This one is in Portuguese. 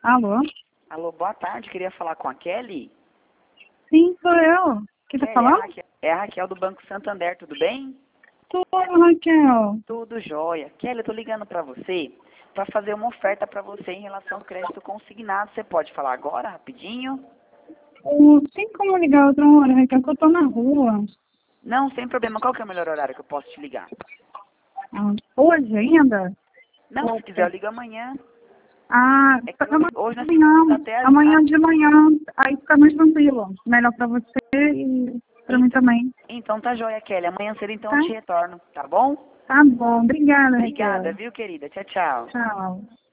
Alô? Alô, boa tarde. Queria falar com a Kelly. Sim, sou eu. Quem tá Kelly, falando? é a Raquel do Banco Santander, tudo bem? Tudo, Raquel. Tudo jóia. Kelly, eu tô ligando pra você para fazer uma oferta pra você em relação ao crédito consignado. Você pode falar agora, rapidinho? Tem como ligar outra hora, Raquel, que eu tô na rua. Não, sem problema. Qual que é o melhor horário que eu posso te ligar? Hoje ainda? Não, se quiser eu ligo amanhã. É que hoje nós ficamos até Amanhã de manhã, aí fica mais tranquilo. Melhor pra você e pra mim também. Então tá jóia, Kelly. Amanhã cedo então Tá? eu te retorno, tá bom? Tá bom, obrigada, Obrigada, Raquel. viu, querida? Tchau, tchau. Tchau.